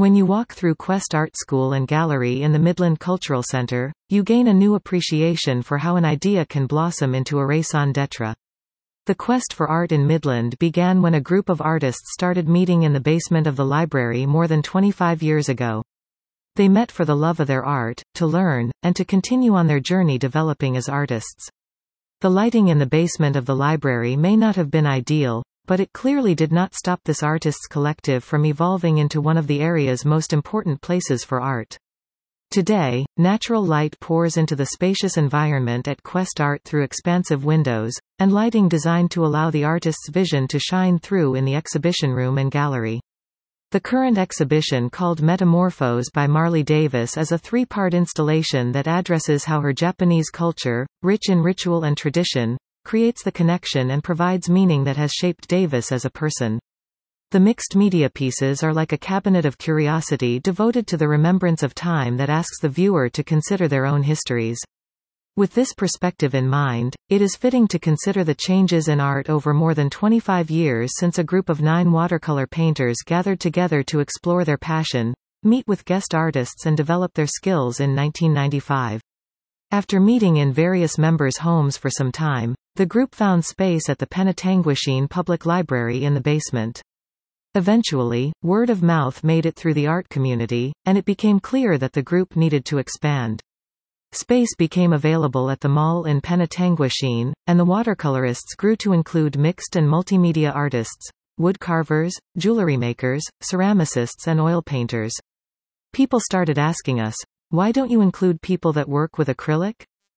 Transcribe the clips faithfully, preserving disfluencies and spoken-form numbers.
When you walk through Quest Art School and Gallery in the Midland Cultural Centre, you gain a new appreciation for how an idea can blossom into a raison d'être. The quest for art in Midland began when a group of artists started meeting in the basement of the library more than twenty-five years ago. They met for the love of their art, to learn, and to continue on their journey developing as artists. The lighting in the basement of the library may not have been ideal, but it clearly did not stop this artists' collective from evolving into one of the area's most important places for art. Today, natural light pours into the spacious environment at Quest Art through expansive windows, and lighting designed to allow the artist's vision to shine through in the exhibition room and gallery. The current exhibition, called Metamorphose by Marley Davis, is a three-part installation that addresses how her Japanese culture, rich in ritual and tradition, creates the connection and provides meaning that has shaped Davis as a person. The mixed media pieces are like a cabinet of curiosity devoted to the remembrance of time that asks the viewer to consider their own histories. With this perspective in mind, it is fitting to consider the changes in art over more than twenty-five years since a group of nine watercolor painters gathered together to explore their passion, meet with guest artists and develop their skills in nineteen ninety-five. After meeting in various members' homes for some time, the group found space at the Penetanguishene Public Library in the basement. Eventually, word of mouth made it through the art community, and it became clear that the group needed to expand. Space became available at the mall in Penetanguishene, and the watercolorists grew to include mixed and multimedia artists, wood carvers, jewelry makers, ceramicists and oil painters. People started asking us, "Why don't you include people that work with acrylic?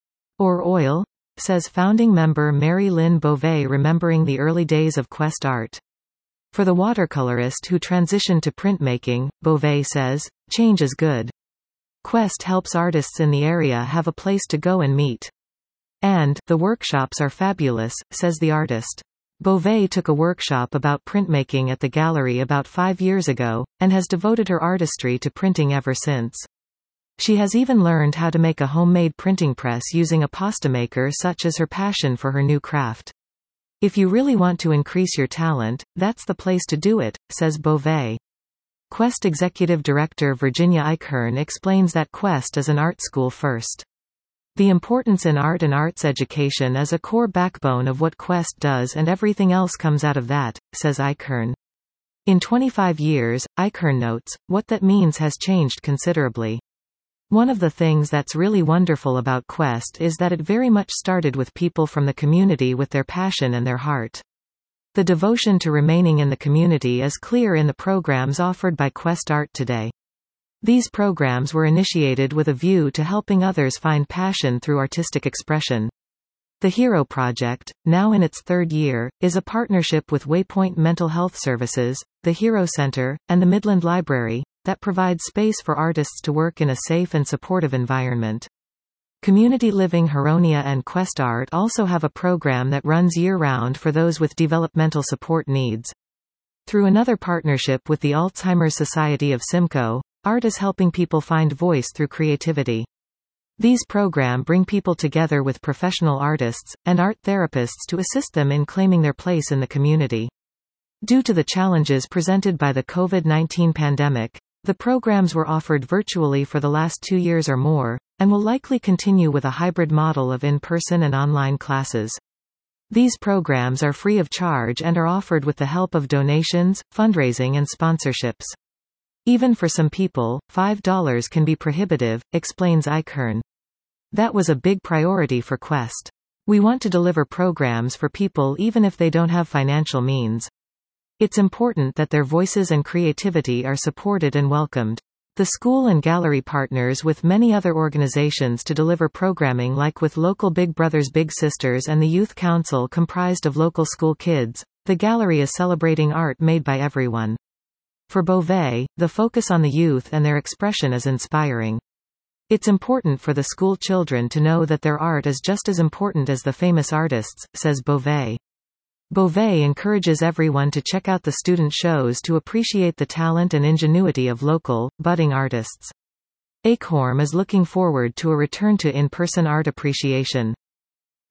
Or oil?" says founding member Mary Lynn Beauvais, remembering the early days of Quest Art. For the watercolorist who transitioned to printmaking, Beauvais says, "Change is good. Quest helps artists in the area have a place to go and meet. And, the workshops are fabulous," says the artist. Beauvais took a workshop about printmaking at the gallery about five years ago, and has devoted her artistry to printing ever since. She has even learned how to make a homemade printing press using a pasta maker, such as her passion for her new craft. "If you really want to increase your talent, that's the place to do it," says Beauvais. Quest Executive Director Virginia Eichhorn explains that Quest is an art school first. "The importance in art and arts education is a core backbone of what Quest does, and everything else comes out of that," says Eichhorn. In twenty-five years, Eichhorn notes, what that means has changed considerably. "One of the things that's really wonderful about Quest is that it very much started with people from the community with their passion and their heart. The devotion to remaining in the community is clear in the programs offered by Quest Art today. These programs were initiated with a view to helping others find passion through artistic expression. The HERO Project, now in its third year, is a partnership with Waypoint Mental Health Services, the HERO Center, and the Midland Library, that provides space for artists to work in a safe and supportive environment. Community Living Huronia and Quest Art also have a program that runs year-round for those with developmental support needs. Through another partnership with the Alzheimer's Society of Simcoe, art is helping people find voice through creativity. These programs bring people together with professional artists, and art therapists to assist them in claiming their place in the community. Due to the challenges presented by the COVID nineteen pandemic, the programs were offered virtually for the last two years or more, and will likely continue with a hybrid model of in-person and online classes. These programs are free of charge and are offered with the help of donations, fundraising and sponsorships. Even for some people, five dollars can be prohibitive, explains Eichhorn. That was a big priority for Quest. We want to deliver programs for people even if they don't have financial means. It's important that their voices and creativity are supported and welcomed. The school and gallery partners with many other organizations to deliver programming, like with local Big Brothers Big Sisters and the Youth Council comprised of local school kids. The gallery is celebrating art made by everyone. For Beauvais, the focus on the youth and their expression is inspiring. It's important for the school children to know that their art is just as important as the famous artists, says Beauvais. Beauvais encourages everyone to check out the student shows to appreciate the talent and ingenuity of local, budding artists. Eichhorn is looking forward to a return to in-person art appreciation.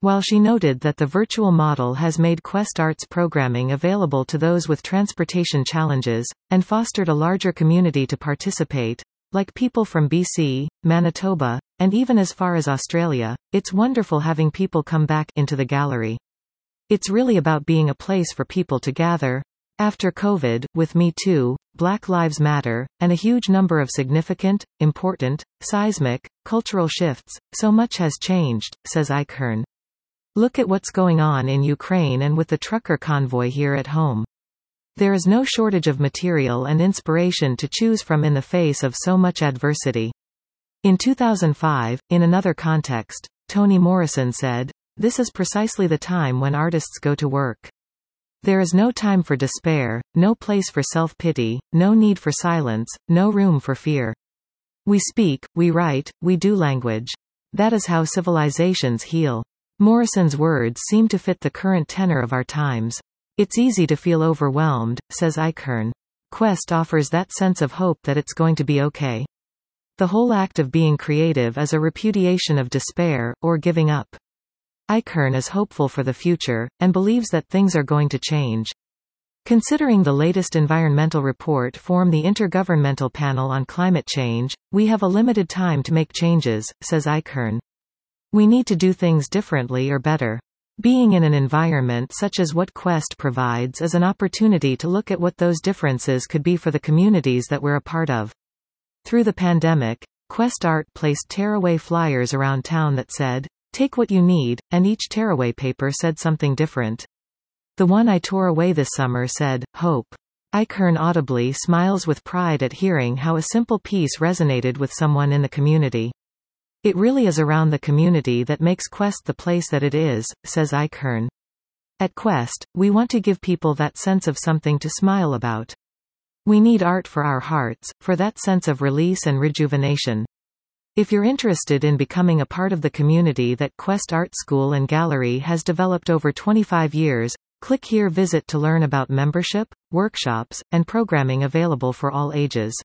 While she noted that the virtual model has made Quest Arts programming available to those with transportation challenges, and fostered a larger community to participate, like people from B C, Manitoba, and even as far as Australia, it's wonderful having people come back into the gallery. It's really about being a place for people to gather. After COVID, with Me Too, Black Lives Matter, and a huge number of significant, important, seismic, cultural shifts, so much has changed, says Eichhorn. Look at what's going on in Ukraine and with the trucker convoy here at home. There is no shortage of material and inspiration to choose from in the face of so much adversity. In two thousand five, in another context, Toni Morrison said, "This is precisely the time when artists go to work. There is no time for despair, no place for self-pity, no need for silence, no room for fear. We speak, we write, we do language. That is how civilizations heal." Morrison's words seem to fit the current tenor of our times. It's easy to feel overwhelmed, says Eichhorn. Quest offers that sense of hope that it's going to be okay. The whole act of being creative is a repudiation of despair, or giving up. Eichhorn is hopeful for the future, and believes that things are going to change. Considering the latest environmental report from the Intergovernmental Panel on Climate Change, we have a limited time to make changes, says Eichhorn. We need to do things differently or better. Being in an environment such as what Quest provides is an opportunity to look at what those differences could be for the communities that we're a part of. Through the pandemic, Quest Art placed tearaway flyers around town that said, "Take what you need," and each tearaway paper said something different. The one I tore away this summer said, "Hope." Eichhorn audibly smiles with pride at hearing how a simple piece resonated with someone in the community. It really is around the community that makes Quest the place that it is, says Eichhorn. At Quest, we want to give people that sense of something to smile about. We need art for our hearts, for that sense of release and rejuvenation. If you're interested in becoming a part of the community that Quest Art School and Gallery has developed over twenty-five years, click here. Visit to learn about membership, workshops, and programming available for all ages.